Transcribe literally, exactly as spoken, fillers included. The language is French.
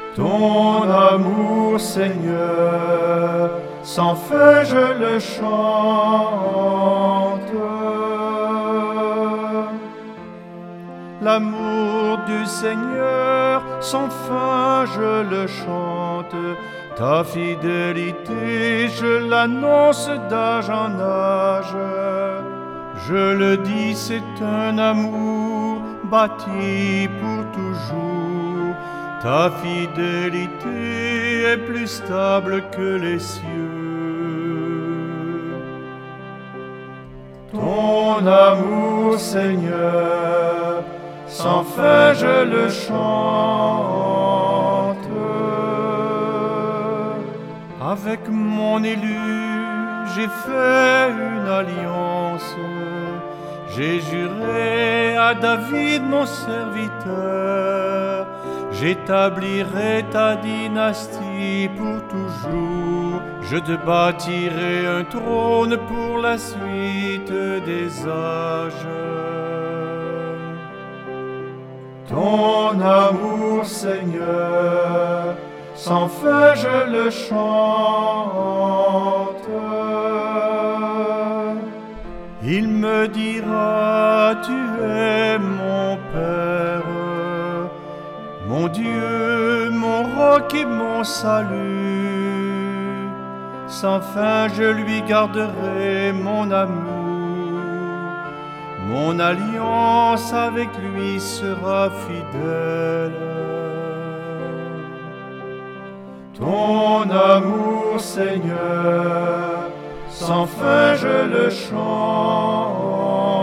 Ton amour, Seigneur, sans fin je le chante. L'amour du Seigneur, sans fin je le chante. Ta fidélité, je l'annonce d'âge en âge. Je le dis, c'est un amour bâti pour toujours. Ta fidélité est plus stable que les cieux. Ton amour, Seigneur, sans fin je le chante. Avec mon élu, j'ai fait une alliance. J'ai juré à David mon serviteur, j'établirai ta dynastie pour toujours. Je te bâtirai un trône pour la suite des âges. Ton amour, Seigneur, sans fin je le chante. Il me dira, tu es mon Père, mon Dieu, mon roc et mon salut. Sans fin je lui garderai mon amour, mon alliance avec lui sera fidèle. Ton amour, Seigneur, sans fin je le chante.